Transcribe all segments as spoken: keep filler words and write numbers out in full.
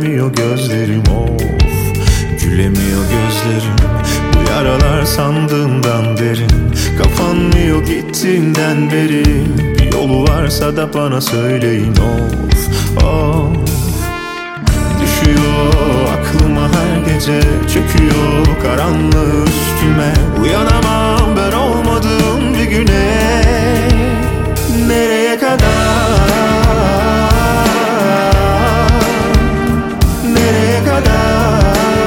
gülemiyor gözlerim, of. Gülemiyor gözlerim. Bu yaralar sandığımdan derin. Kapanmıyor gittiğinden beri. Bir yolu varsa da bana söyleyin, of, of. Düşüyor aklıma her gece, çöküyor karanlığı üstüme. Uyanamam ben olmadığım bir güne. Nereye kadar, nereye kadar?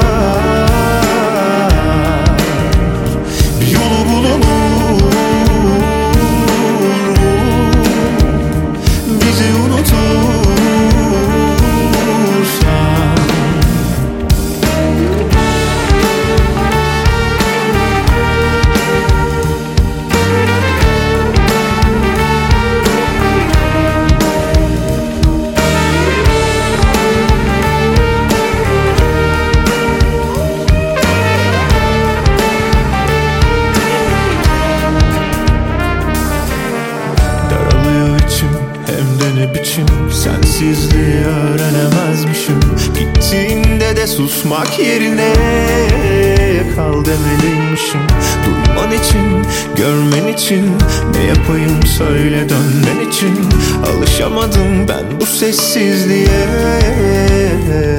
Bir yolu bulunur, bizi unutursan. Sensizliği öğrenemezmişim. Gittiğinde de susmak yerine kal demeliymişim. Duyman için, görmen için, ne yapayım söyle dönmen için. Alışamadım ben bu sessizliğe.